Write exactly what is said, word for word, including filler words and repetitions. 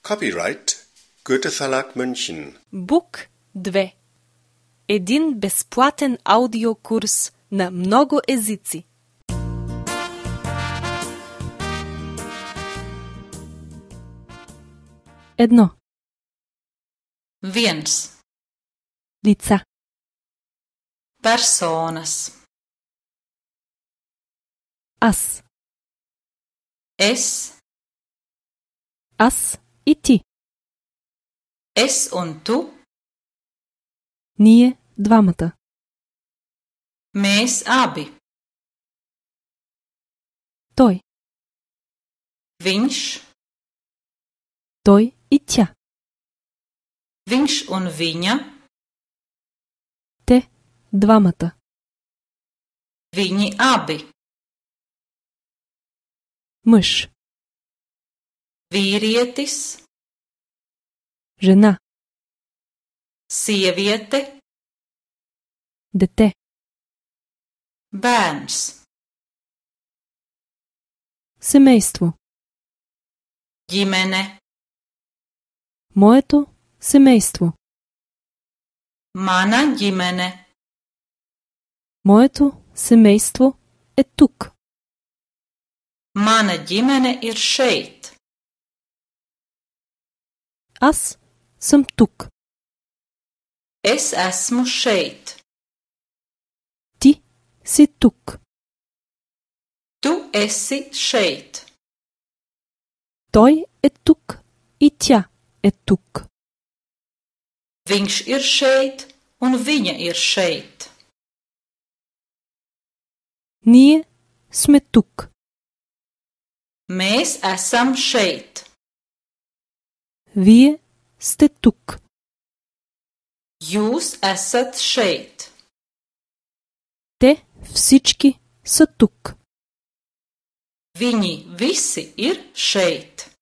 Copyright Goethe Verlag München. Бук две. Един безплатен аудиокурс на много езици. Едно. Viens. Лица. Personas. Аз. Es. Аз и ти. Es un tu. Ние двамата. Mēs abi. Той. Viņš. Той и тя. Viņš un viņa. Те двамата. Viņi abi. Мъж. Vīrietis. Жена. Sieviete. Дете. Bērns. Семейство. Ģimene. Моето семейство. Mana ģimene. Моето семейство е тук. Mana ģimene ir šeit. Аз съм тук. Es esmu šeit. Ти си тук. Tu esi šeit. Той е тук и тя е тук. Viņš ir šeit un viņa ir šeit. Ние сме тук. Mēs esam šeit. Вие сте тук. Jūs esat šeit. Те всички са тук. Viņi visi ir šeit.